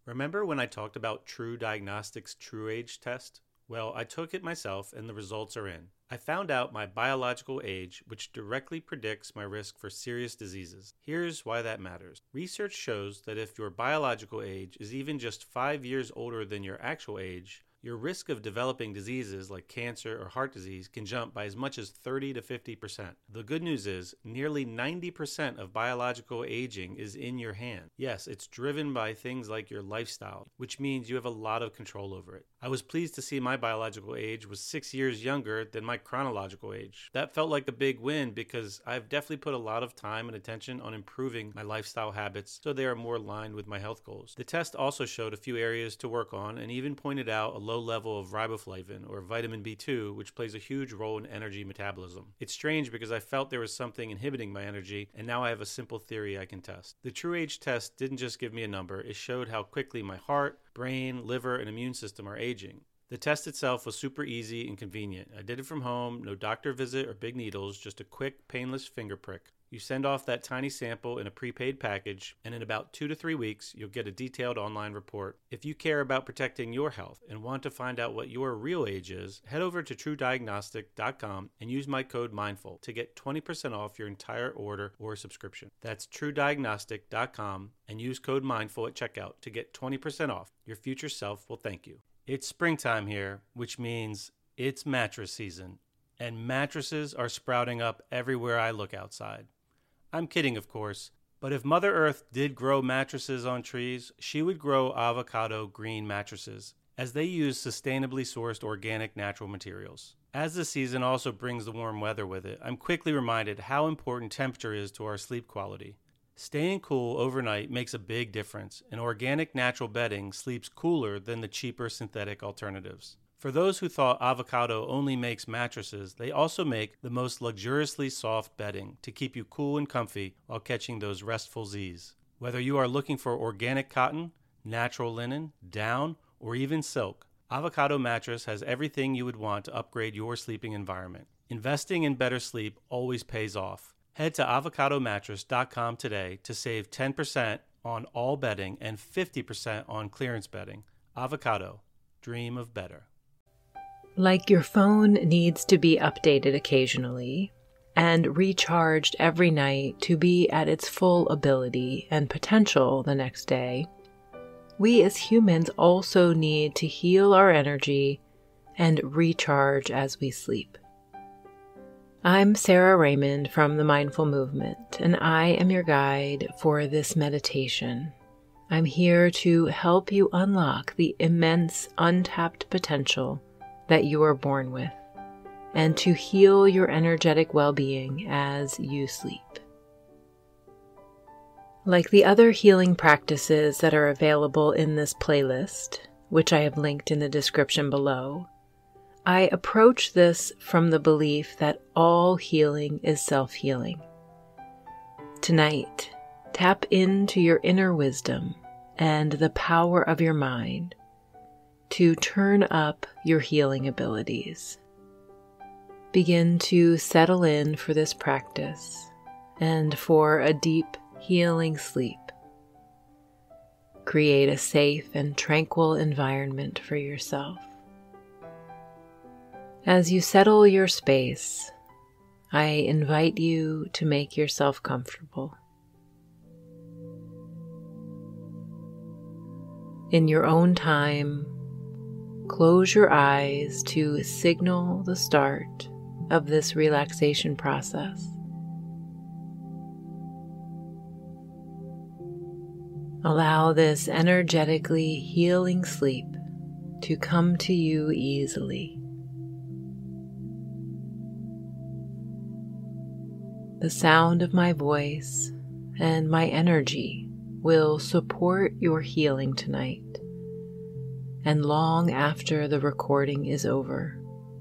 Remember when I talked about True Diagnostics True Age test? Well, I took it myself and the results are in. I found out my biological age, which directly predicts my risk for serious diseases. Here's why that matters. Research shows that if your biological age is even just 5 years older than your actual age, your risk of developing diseases like cancer or heart disease can jump by as much as 30 to 50%. The good news is nearly 90% of biological aging is in your hand. Yes, it's driven by things like your lifestyle, which means you have a lot of control over it. I was pleased to see my biological age was 6 years younger than my chronological age. That felt like a big win because I've definitely put a lot of time and attention on improving my lifestyle habits so they are more aligned with my health goals. The test also showed a few areas to work on and even pointed out a low level of riboflavin or vitamin B2, which plays a huge role in energy metabolism. It's strange because I felt there was something inhibiting my energy, and now I have a simple theory I can test. The True Age test didn't just give me a number, it showed how quickly my heart, brain, liver, and immune system are aging. The test itself was super easy and convenient. I did it from home, no doctor visit or big needles, just a quick, painless finger prick. You send off that tiny sample in a prepaid package, and in about 2 to 3 weeks, you'll get a detailed online report. If you care about protecting your health and want to find out what your real age is, head over to TrueDiagnostic.com and use my code MINDFUL to get 20% off your entire order or subscription. That's TrueDiagnostic.com and use code MINDFUL at checkout to get 20% off. Your future self will thank you. It's springtime here, which means it's mattress season, and mattresses are sprouting up everywhere I look outside. I'm kidding, of course, but if Mother Earth did grow mattresses on trees, she would grow avocado green mattresses, as they use sustainably sourced organic natural materials. As the season also brings the warm weather with it, I'm quickly reminded how important temperature is to our sleep quality. Staying cool overnight makes a big difference, and organic natural bedding sleeps cooler than the cheaper synthetic alternatives. For those who thought avocado only makes mattresses, they also make the most luxuriously soft bedding to keep you cool and comfy while catching those restful Z's. Whether you are looking for organic cotton, natural linen, down, or even silk, Avocado Mattress has everything you would want to upgrade your sleeping environment. Investing in better sleep always pays off. Head to avocadomattress.com today to save 10% on all bedding and 50% on clearance bedding. Avocado. Dream of better. Like your phone needs to be updated occasionally and recharged every night to be at its full ability and potential the next day, we as humans also need to heal our energy and recharge as we sleep. I'm Sarah Raymond from the Mindful Movement, and I am your guide for this meditation. I'm here to help you unlock the immense untapped potential that you are born with, and to heal your energetic well-being as you sleep. Like the other healing practices that are available in this playlist, which I have linked in the description below, I approach this from the belief that all healing is self-healing. Tonight, tap into your inner wisdom and the power of your mind to turn up your healing abilities. Begin to settle in for this practice and for a deep healing sleep. Create a safe and tranquil environment for yourself. As you settle your space, I invite you to make yourself comfortable. In your own time, close your eyes to signal the start of this relaxation process. Allow this energetically healing sleep to come to you easily. The sound of my voice and my energy will support your healing tonight and long after the recording is over.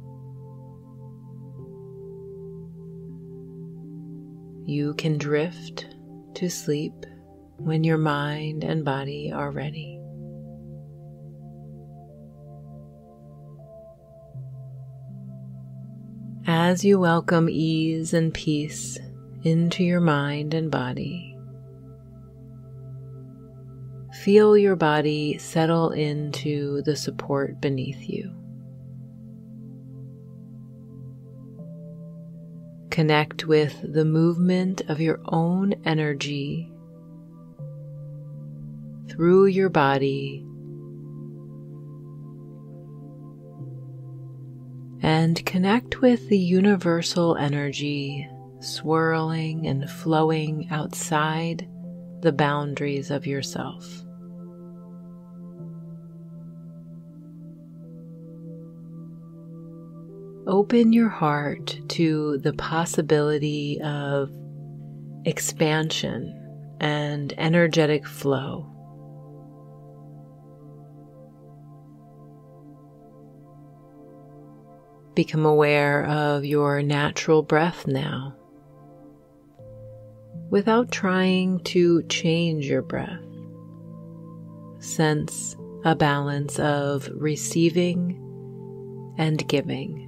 You can drift to sleep when your mind and body are ready. As you welcome ease and peace into your mind and body, feel your body settle into the support beneath you. Connect with the movement of your own energy through your body and connect with the universal energy swirling and flowing outside the boundaries of yourself. Open your heart to the possibility of expansion and energetic flow. Become aware of your natural breath now, without trying to change your breath. Sense a balance of receiving and giving,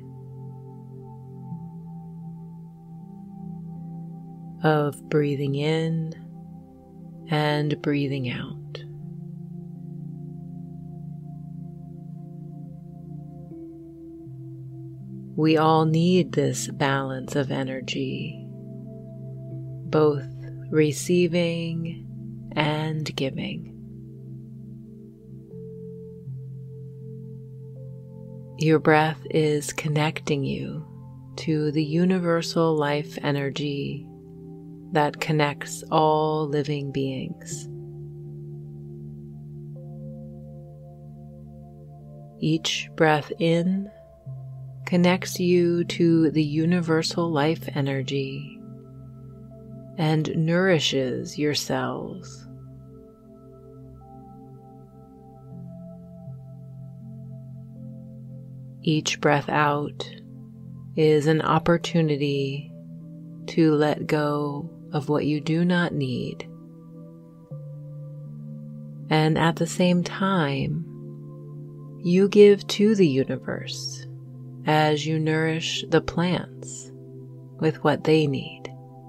of breathing in and breathing out. We all need this balance of energy, both receiving and giving. Your breath is connecting you to the universal life energy that connects all living beings. Each breath in connects you to the universal life energy and nourishes your cells. Each breath out is an opportunity to let go of what you do not need, and at the same time, you give to the universe as you nourish the plants with what they need.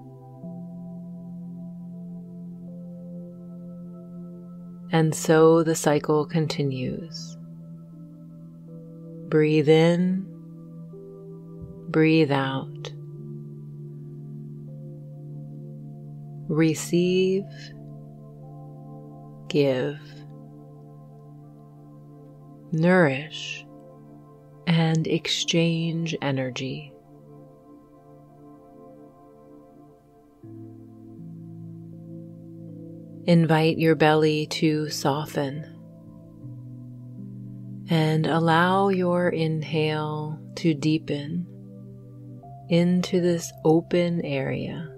And so the cycle continues. Breathe in, breathe out. Receive, give, nourish, and exchange energy. Invite your belly to soften and allow your inhale to deepen into this open area.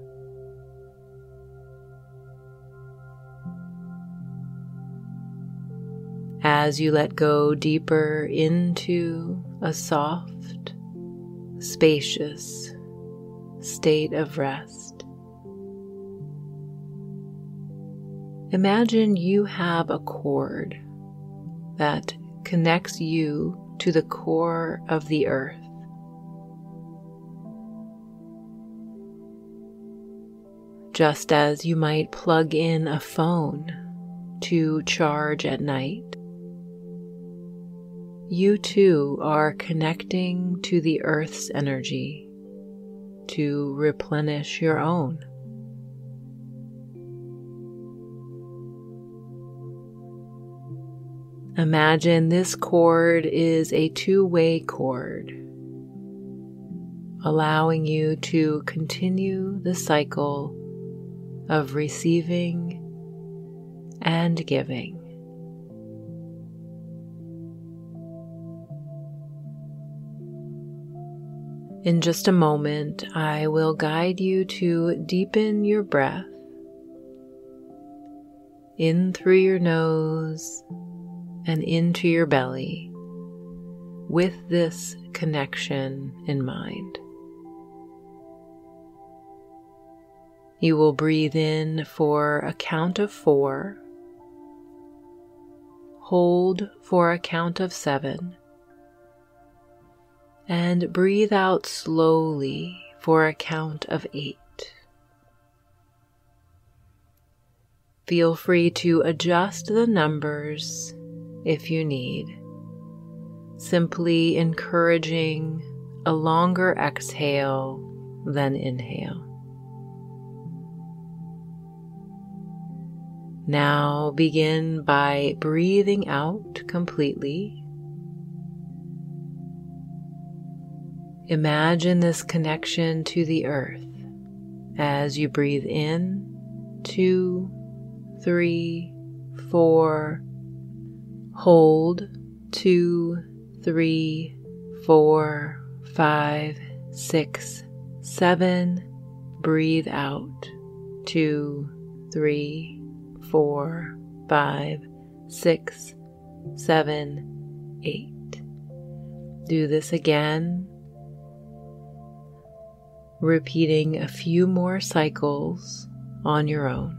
As you let go deeper into a soft, spacious state of rest, imagine you have a cord that connects you to the core of the earth. Just as you might plug in a phone to charge at night, you too are connecting to the earth's energy to replenish your own. Imagine this cord is a two-way cord, allowing you to continue the cycle of receiving and giving. In just a moment, I will guide you to deepen your breath in through your nose and into your belly with this connection in mind. You will breathe in for a count of 4, hold for a count of 7, and breathe out slowly for a count of 8. Feel free to adjust the numbers if you need, simply encouraging a longer exhale than inhale. Now begin by breathing out completely. Imagine this connection to the earth as you breathe in 2, 3, 4, hold 2, 3, 4, 5, 6, 7, breathe out 2, 3, 4, 5, 6, 7, 8. Do this again, repeating a few more cycles on your own.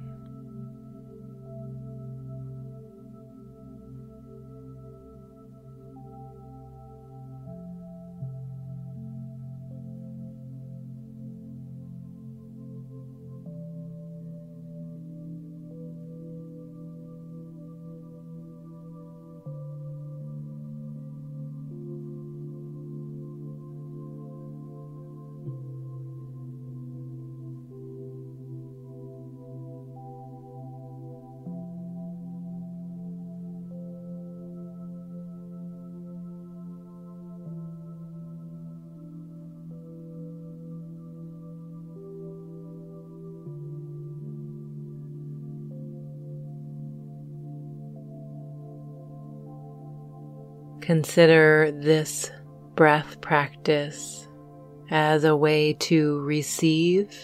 Consider this breath practice as a way to receive,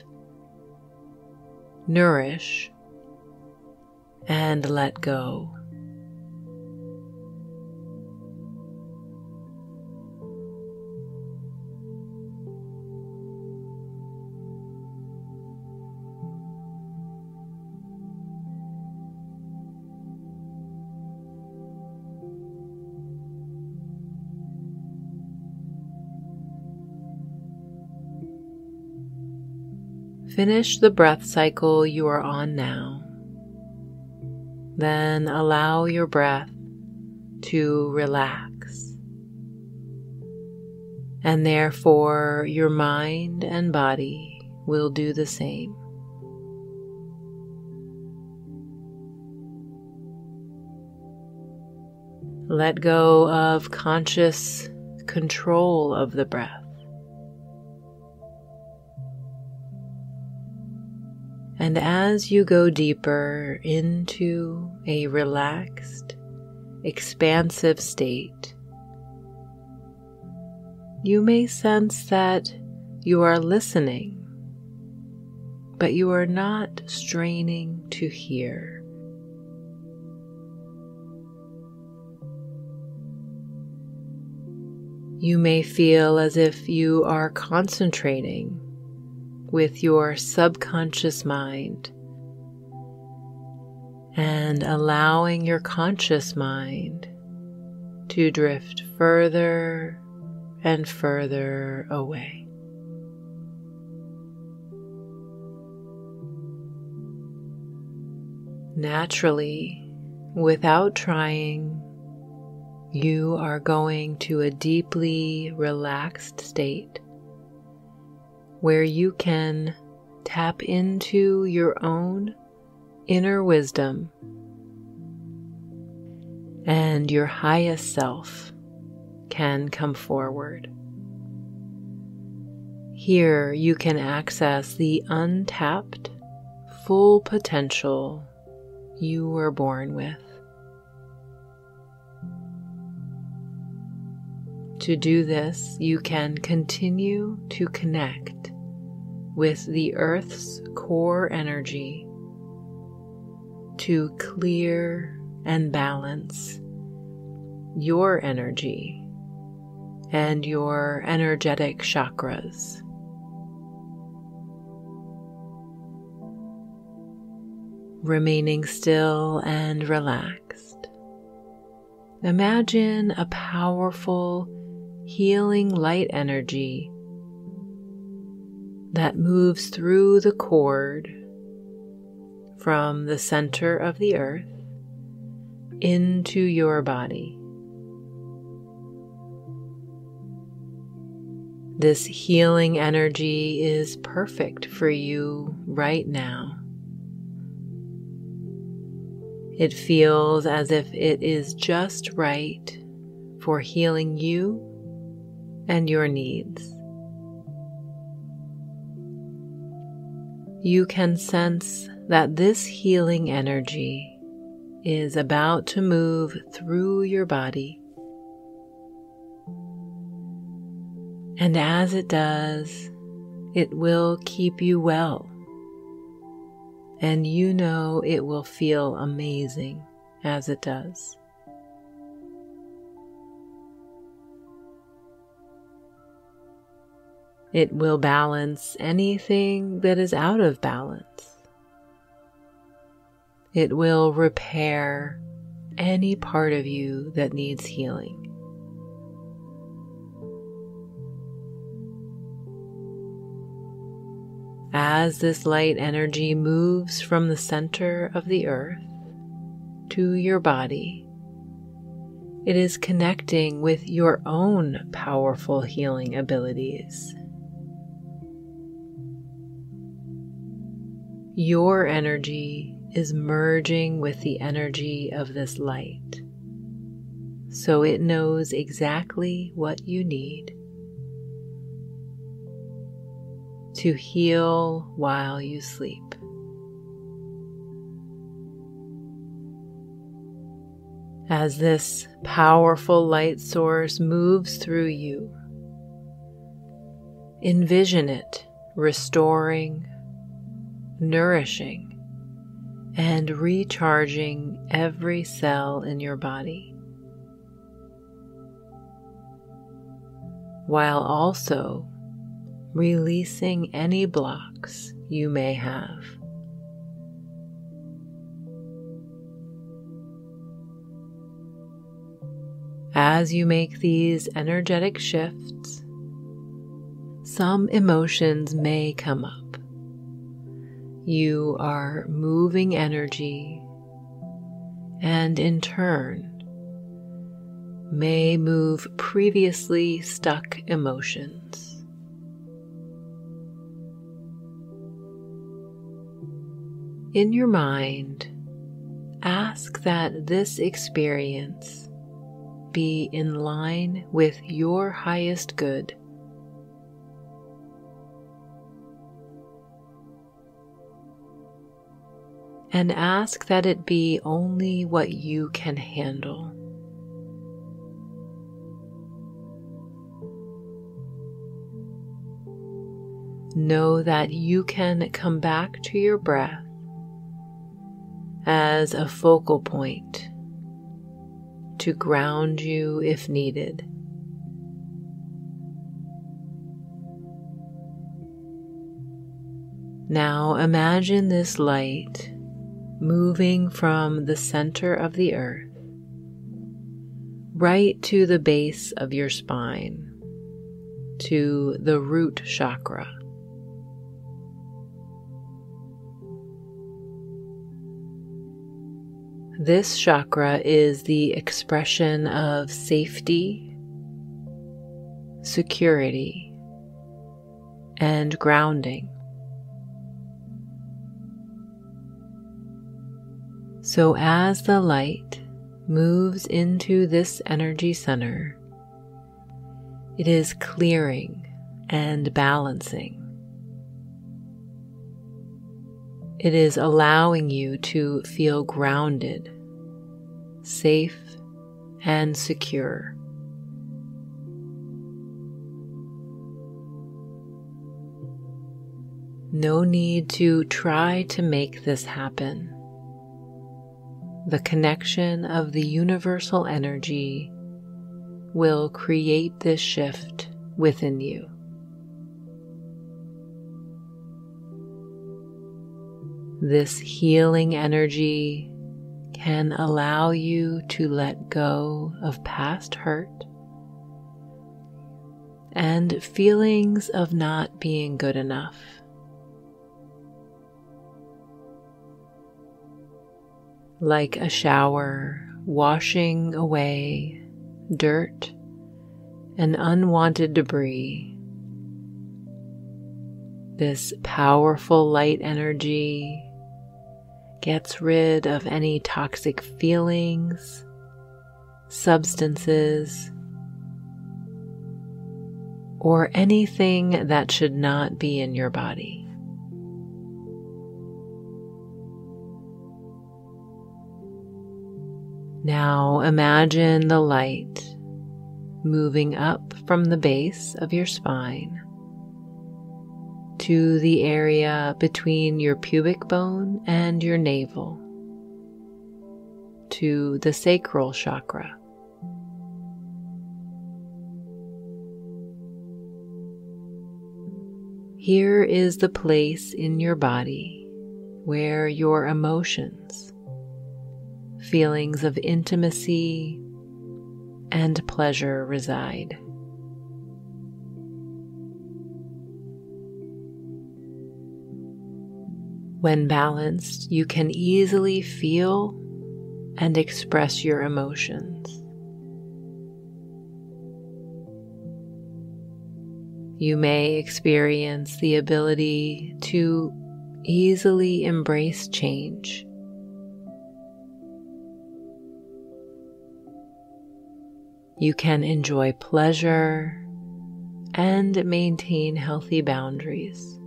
nourish, and let go. Finish the breath cycle you are on now. Then allow your breath to relax. And therefore your mind and body will do the same. Let go of conscious control of the breath. And as you go deeper into a relaxed, expansive state, you may sense that you are listening, but you are not straining to hear. You may feel as if you are concentrating with your subconscious mind and allowing your conscious mind to drift further and further away. Naturally, without trying, you are going to a deeply relaxed state where you can tap into your own inner wisdom and your highest self can come forward. Here you can access the untapped, full potential you were born with. To do this, you can continue to connect with the Earth's core energy to clear and balance your energy and your energetic chakras. Remaining still and relaxed, imagine a powerful healing light energy that moves through the cord from the center of the earth into your body. This healing energy is perfect for you right now. It feels as if it is just right for healing you and your needs. You can sense that this healing energy is about to move through your body. And as it does, it will keep you well. And you know it will feel amazing as it does. It will balance anything that is out of balance. It will repair any part of you that needs healing. As this light energy moves from the center of the earth to your body, it is connecting with your own powerful healing abilities. Your energy is merging with the energy of this light, so it knows exactly what you need to heal while you sleep. As this powerful light source moves through you, envision it restoring, nourishing, and recharging every cell in your body, while also releasing any blocks you may have. As you make these energetic shifts, some emotions may come up. You are moving energy and in turn may move previously stuck emotions. In your mind, ask that this experience be in line with your highest good. And ask that it be only what you can handle. Know that you can come back to your breath as a focal point to ground you if needed. Now imagine this light moving from the center of the earth right to the base of your spine, to the root chakra. This chakra is the expression of safety, security, and grounding. So as the light moves into this energy center, it is clearing and balancing. It is allowing you to feel grounded, safe, and secure. No need to try to make this happen. The connection of the universal energy will create this shift within you. This healing energy can allow you to let go of past hurt and feelings of not being good enough. like a shower washing away dirt and unwanted debris. This powerful light energy gets rid of any toxic feelings, substances, or anything that should not be in your body. Now imagine the light moving up from the base of your spine to the area between your pubic bone and your navel, to the sacral chakra. Here is the place in your body where your emotions, feelings of intimacy and pleasure reside. When balanced, you can easily feel and express your emotions. You may experience the ability to easily embrace change. You can enjoy pleasure and maintain healthy boundaries.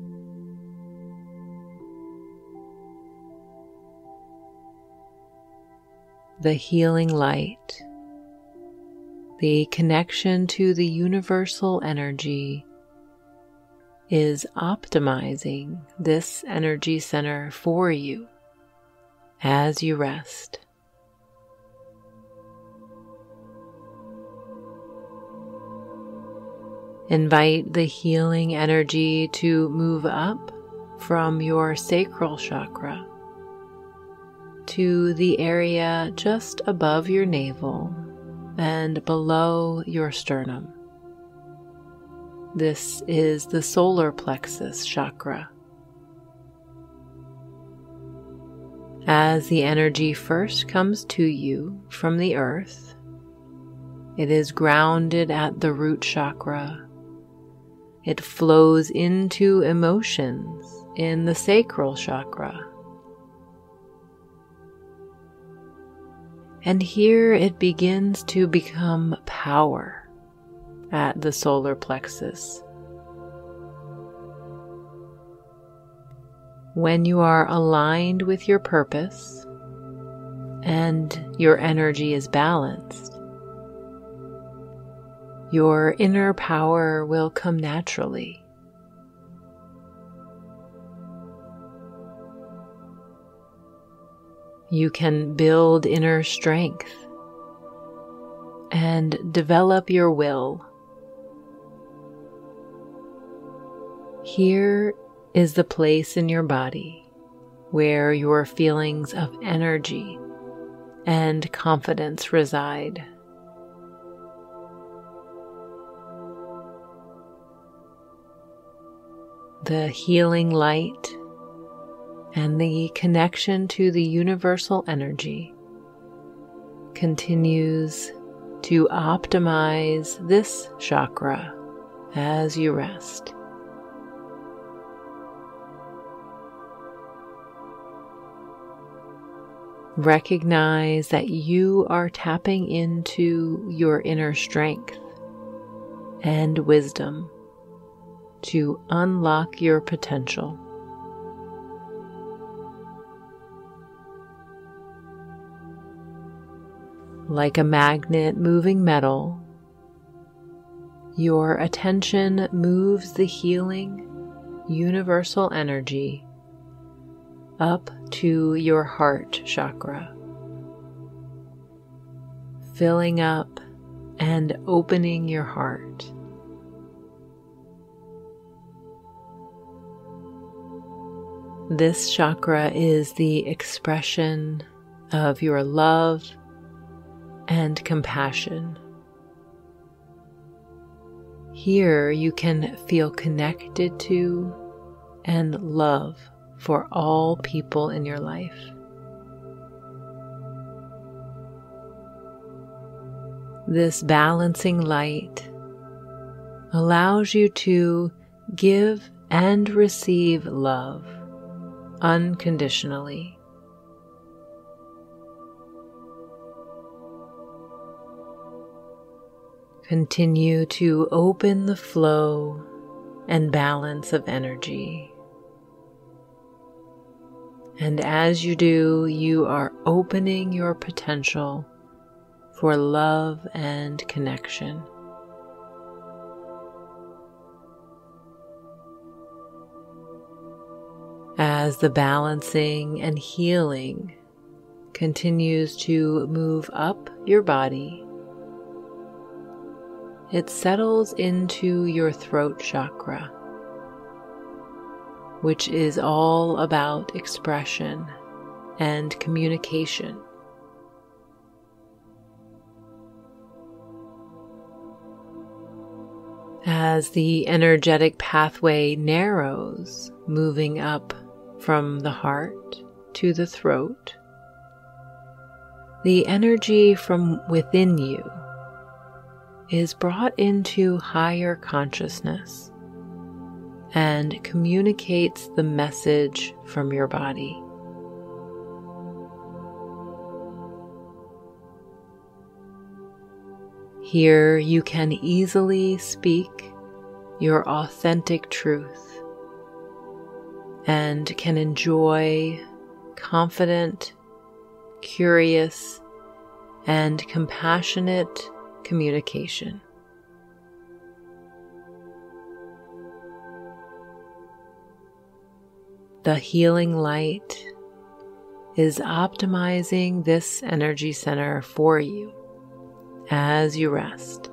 The healing light, the connection to the universal energy, is optimizing this energy center for you as you rest. Invite the healing energy to move up from your sacral chakra to the area just above your navel and below your sternum. This is the solar plexus chakra. As the energy first comes to you from the earth, it is grounded at the root chakra. It flows into emotions in the sacral chakra. And here it begins to become power at the solar plexus. When you are aligned with your purpose and your energy is balanced, your inner power will come naturally. You can build inner strength and develop your will. Here is the place in your body where your feelings of energy and confidence reside. The healing light and the connection to the universal energy continues to optimize this chakra as you rest. Recognize that you are tapping into your inner strength and wisdom to unlock your potential. Like a magnet moving metal, your attention moves the healing, universal energy up to your heart chakra, filling up and opening your heart. This chakra is the expression of your love and compassion. Here you can feel connected to and love for all people in your life. This balancing light allows you to give and receive love unconditionally. Continue to open the flow and balance of energy. And as you do, you are opening your potential for love and connection. As the balancing and healing continues to move up your body, it settles into your throat chakra, which is all about expression and communication. As the energetic pathway narrows, moving up from the heart to the throat, the energy from within you is brought into higher consciousness and communicates the message from your body. Here you can easily speak your authentic truth and can enjoy confident, curious, and compassionate communication. The healing light is optimizing this energy center for you as you rest.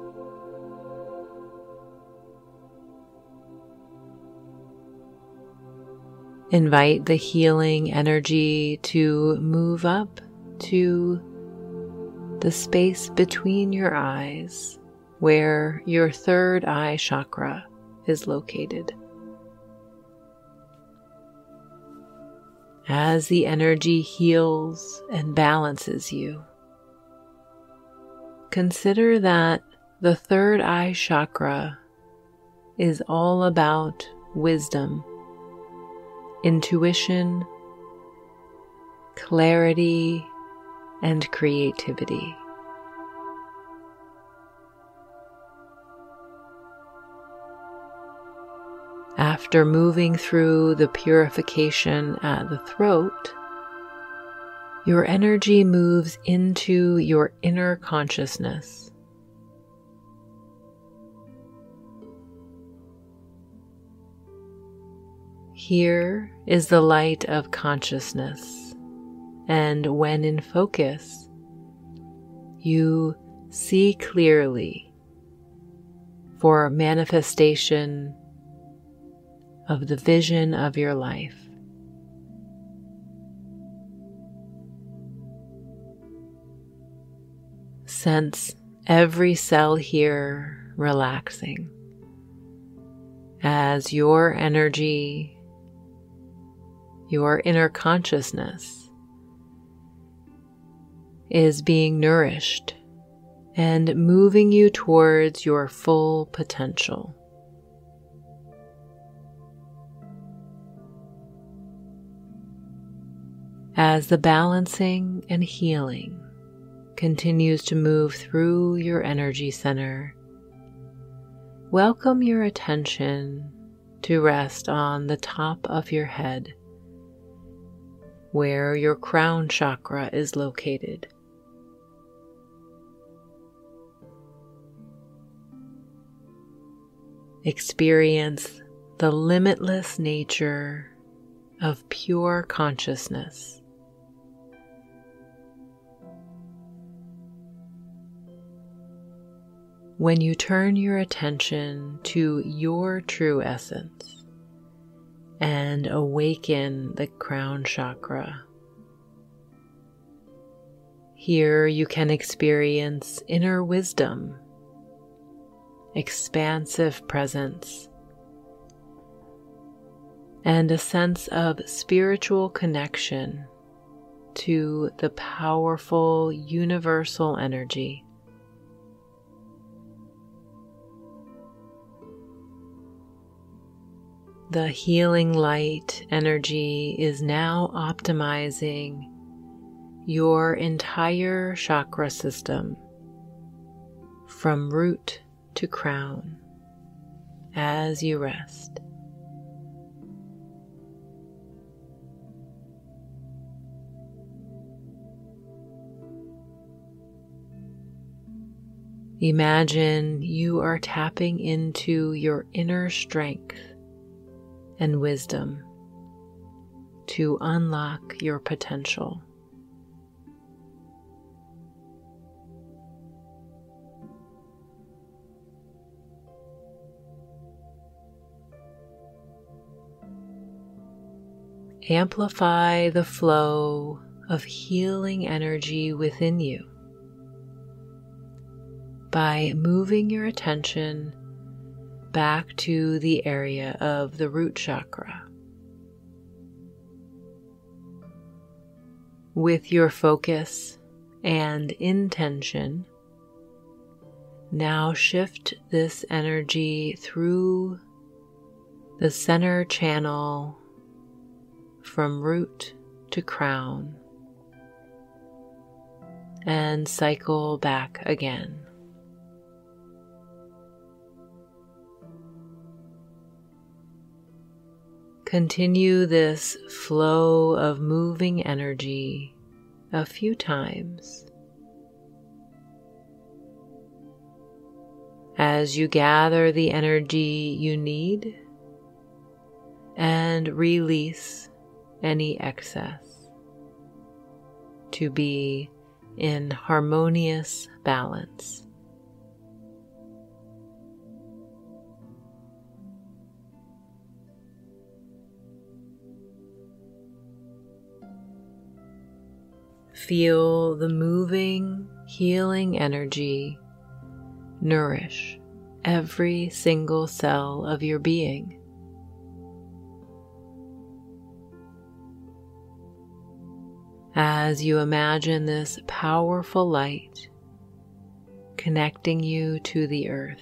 Invite the healing energy to move up to the space between your eyes where your third eye chakra is located. As the energy heals and balances you, consider that the third eye chakra is all about wisdom, intuition, clarity, and creativity. After moving through the purification at the throat, your energy moves into your inner consciousness. Here is the light of consciousness, and when in focus, you see clearly for manifestation of the vision of your life. Sense every cell here relaxing as your energy, your inner consciousness, is being nourished and moving you towards your full potential. As the balancing and healing continues to move through your energy center, welcome your attention to rest on the top of your head, where your crown chakra is located. Experience the limitless nature of pure consciousness. When you turn your attention to your true essence and awaken the crown chakra, here you can experience inner wisdom, expansive presence, and a sense of spiritual connection to the powerful universal energy. The healing light energy is now optimizing your entire chakra system from root to crown as you rest. Imagine you are tapping into your inner strength and wisdom to unlock your potential. Amplify the flow of healing energy within you by moving your attention back to the area of the root chakra. With your focus and intention, now shift this energy through the center channel from root to crown and cycle back again. Continue this flow of moving energy a few times. As you gather the energy you need and release any excess to be in harmonious balance. Feel the moving, healing energy nourish every single cell of your being. As you imagine this powerful light connecting you to the earth,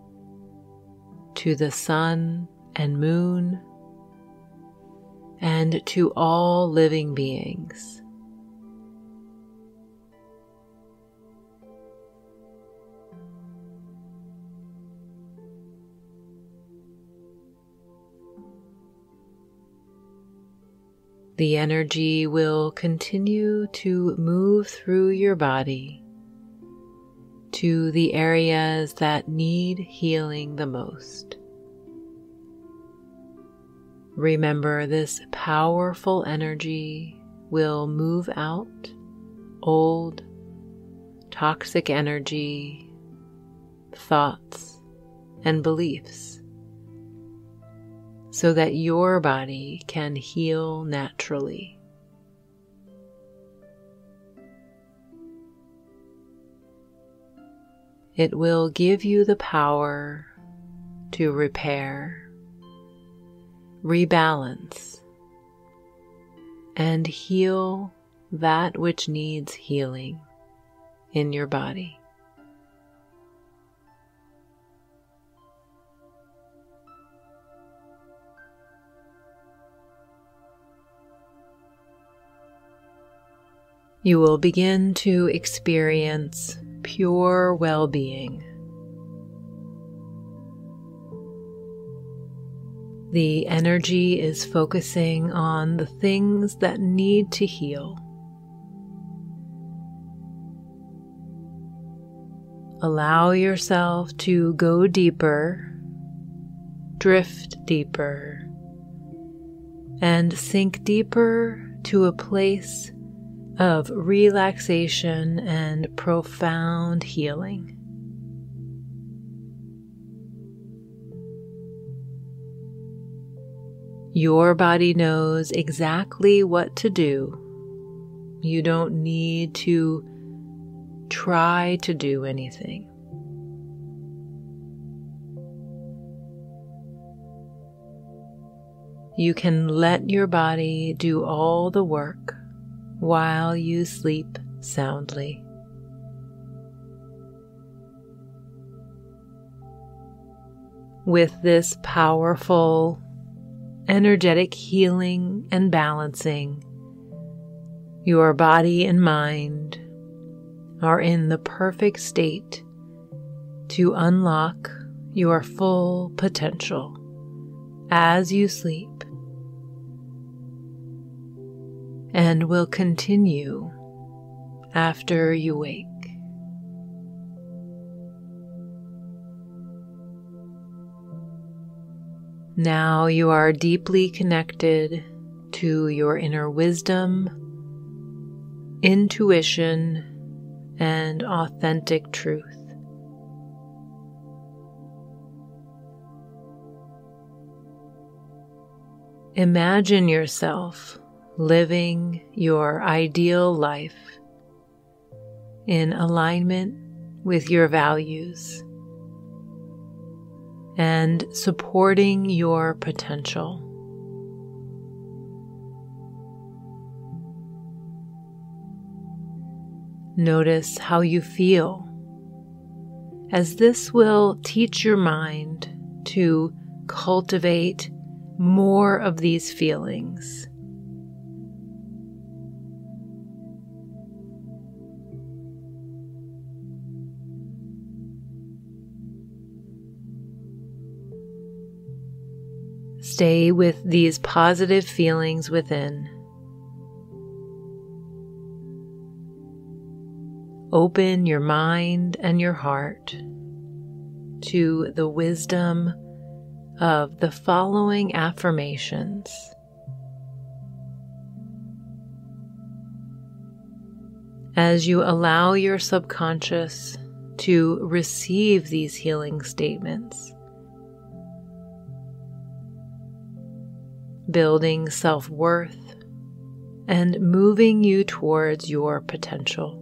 to the sun and moon, and to all living beings. The energy will continue to move through your body to the areas that need healing the most. Remember, this powerful energy will move out old, toxic energy, thoughts, and beliefs, so that your body can heal naturally. It will give you the power to repair, rebalance, and heal that which needs healing in your body. You will begin to experience pure well-being. The energy is focusing on the things that need to heal. Allow yourself to go deeper, drift deeper, and sink deeper to a place of relaxation and profound healing. Your body knows exactly what to do. You don't need to try to do anything. You can let your body do all the work while you sleep soundly. With this powerful, energetic healing and balancing, your body and mind are in the perfect state to unlock your full potential as you sleep, and will continue after you wake. Now you are deeply connected to your inner wisdom, intuition, and authentic truth. Imagine yourself living your ideal life in alignment with your values and supporting your potential. Notice how you feel, as this will teach your mind to cultivate more of these feelings. Stay with these positive feelings within. Open your mind and your heart to the wisdom of the following affirmations. As you allow your subconscious to receive these healing statements, building self-worth and moving you towards your potential.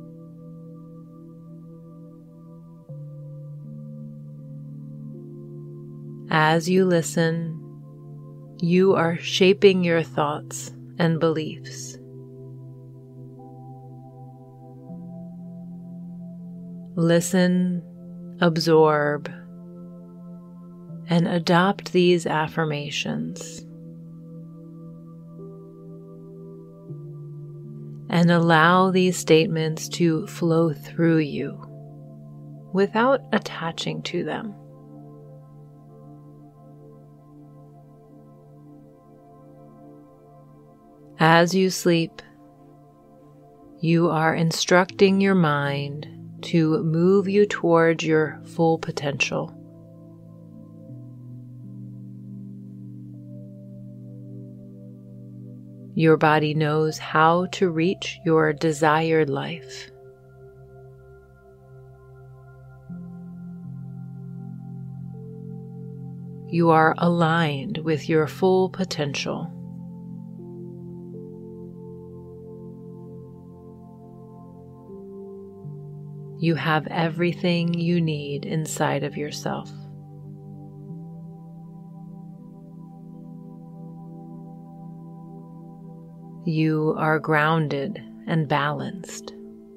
As you listen, you are shaping your thoughts and beliefs. Listen, absorb, and adopt these affirmations. And allow these statements to flow through you without attaching to them. As you sleep, you are instructing your mind to move you towards your full potential. Your body knows how to reach your desired life. You are aligned with your full potential. You have everything you need inside of yourself. You are grounded and balanced.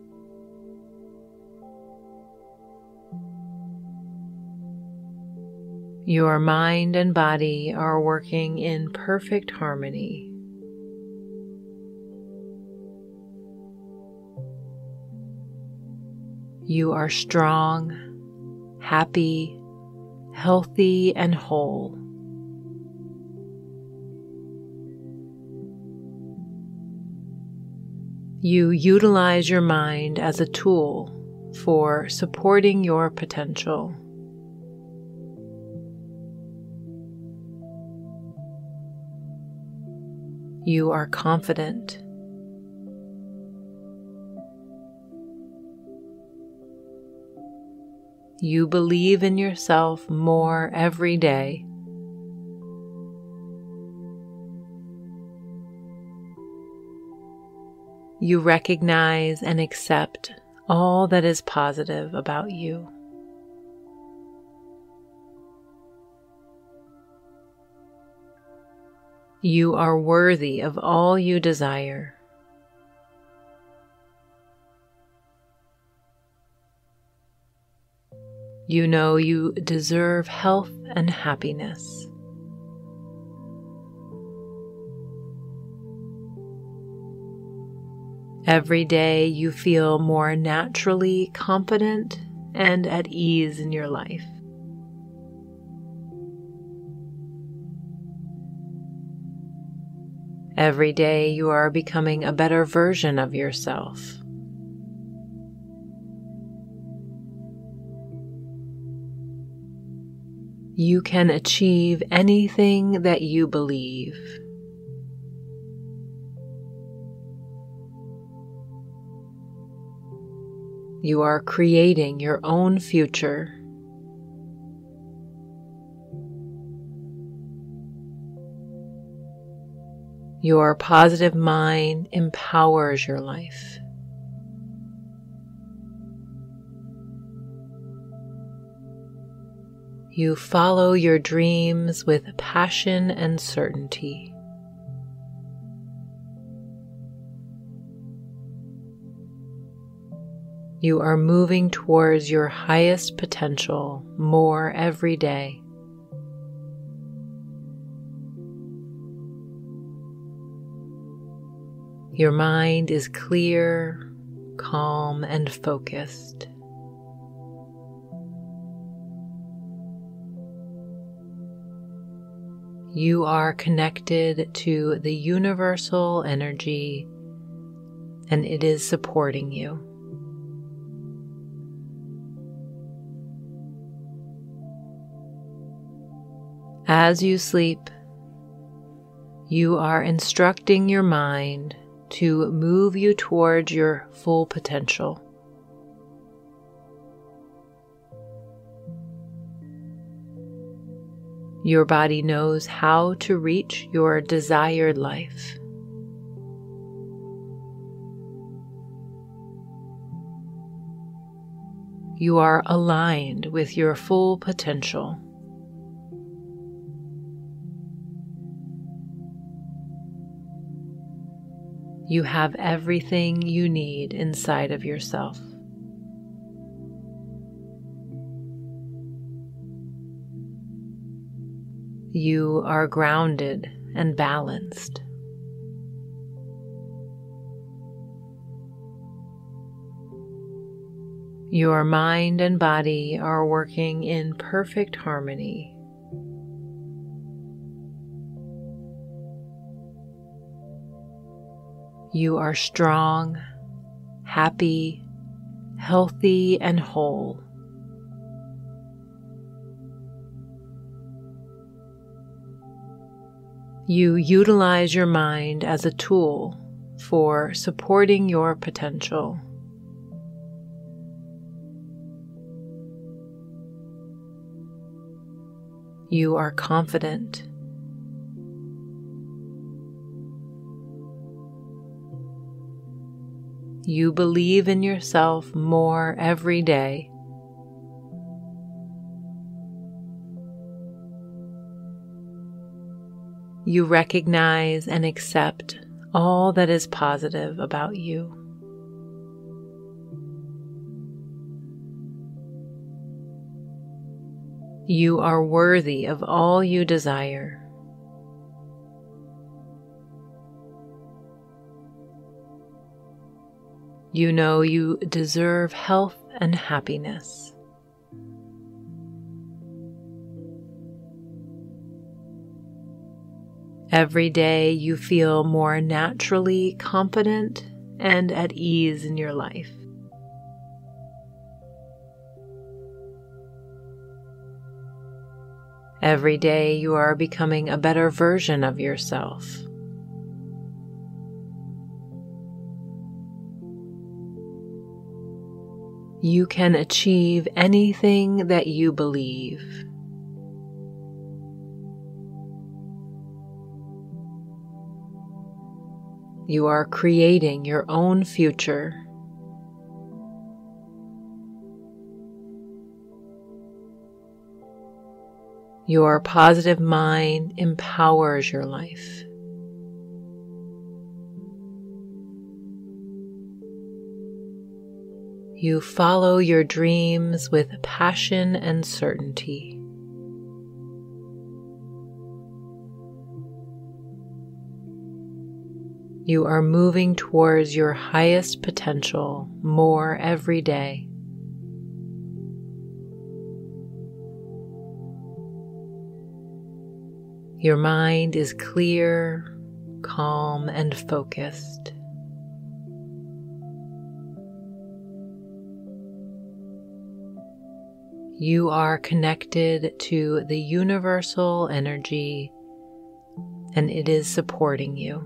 Your mind and body are working in perfect harmony. You are strong, happy, healthy, and whole. You utilize your mind as a tool for supporting your potential. You are confident. You believe in yourself more every day. You recognize and accept all that is positive about you. You are worthy of all you desire. You know you deserve health and happiness. Every day you feel more naturally confident and at ease in your life. Every day you are becoming a better version of yourself. You can achieve anything that you believe. You are creating your own future. Your positive mind empowers your life. You follow your dreams with passion and certainty. You are moving towards your highest potential more every day. Your mind is clear, calm, and focused. You are connected to the universal energy, and it is supporting you. As you sleep, you are instructing your mind to move you towards your full potential. Your body knows how to reach your desired life. You are aligned with your full potential. You have everything you need inside of yourself. You are grounded and balanced. Your mind and body are working in perfect harmony. You are strong, happy, healthy, and whole. You utilize your mind as a tool for supporting your potential. You are confident. You believe in yourself more every day. You recognize and accept all that is positive about you. You are worthy of all you desire. You know you deserve health and happiness. Every day you feel more naturally confident and at ease in your life. Every day you are becoming a better version of yourself. You can achieve anything that you believe. You are creating your own future. Your positive mind empowers your life. You follow your dreams with passion and certainty. You are moving towards your highest potential more every day. Your mind is clear, calm, and focused. You are connected to the universal energy, and it is supporting you.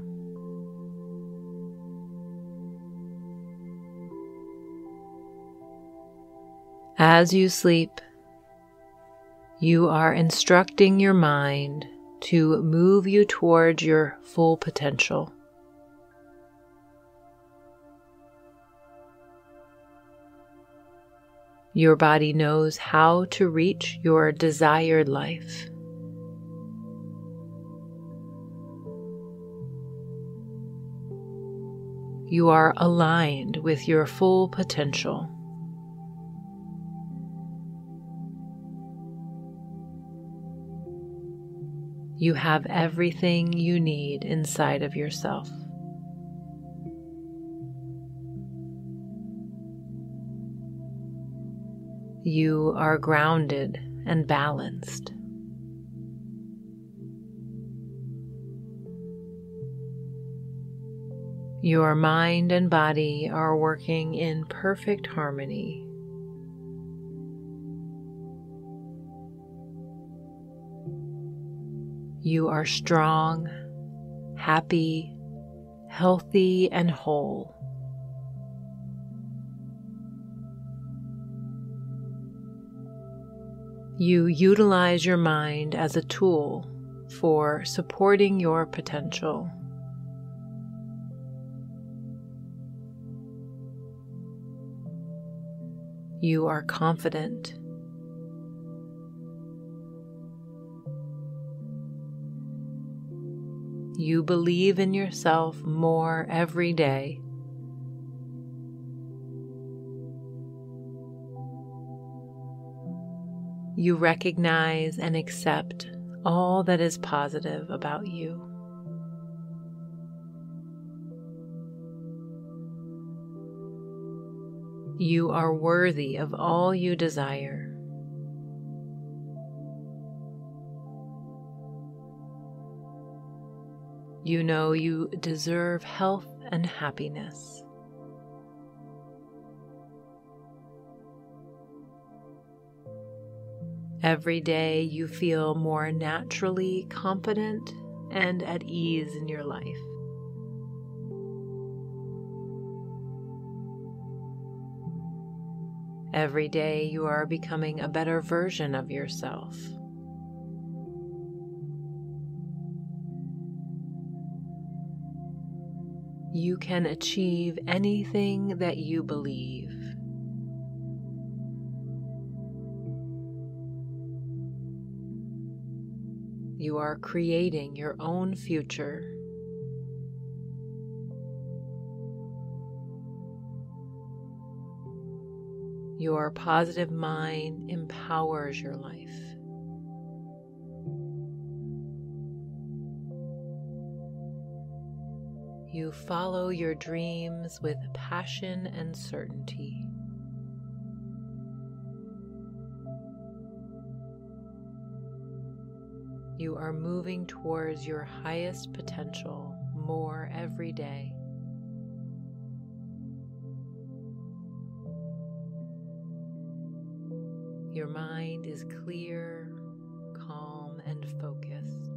As you sleep, you are instructing your mind to move you towards your full potential. Your body knows how to reach your desired life. You are aligned with your full potential. You have everything you need inside of yourself. You are grounded and balanced. Your mind and body are working in perfect harmony. You are strong, happy, healthy, and whole. You utilize your mind as a tool for supporting your potential. You are confident. You believe in yourself more every day. You recognize and accept all that is positive about you. You are worthy of all you desire. You know you deserve health and happiness. Every day you feel more naturally confident and at ease in your life. Every day you are becoming a better version of yourself. You can achieve anything that you believe. You are creating your own future. Your positive mind empowers your life. You follow your dreams with passion and certainty. You are moving towards your highest potential more every day. Your mind is clear, calm, and focused.